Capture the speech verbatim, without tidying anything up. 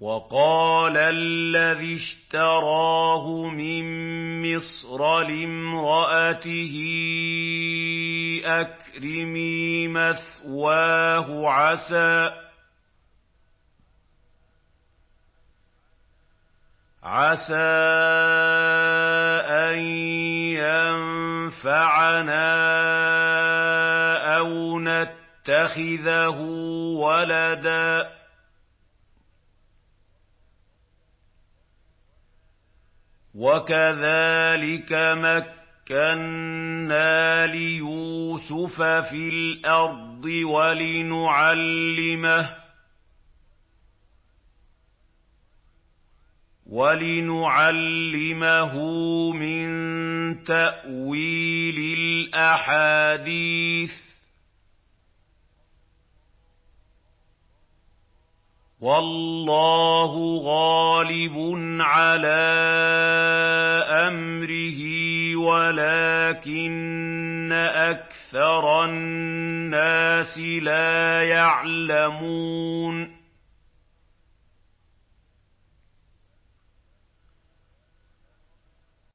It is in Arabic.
وَقَالَ الَّذِي اشْتَرَاهُ مِن مِّصْرَ لِامْرَأَتِهِ أَكْرِمِي مَثْوَاهُ عَسَىٰ عَسَىٰ أَن يَنفَعَنَا أَوْ نَتَّخِذَهُ وَلَدًا ۚ وَكَذَٰلِكَ مَكَّنَّا لِيُوسُفَ فِي الْأَرْضِ وَلِنُعَلِّمَهُ وَلِنُعَلِّمَهُ مِن تَأْوِيلِ الْأَحَادِيثِ ۚ وَاللَّهُ غَالِبٌ عَلَىٰ أَمْرِهِ وَلَٰكِنَّ أَكْثَرَ النَّاسِ لَا يَعْلَمُونَ